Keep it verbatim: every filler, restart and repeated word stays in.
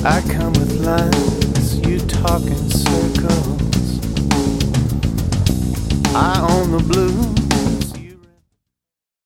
I come with lines, you talk in circles. I own the blues,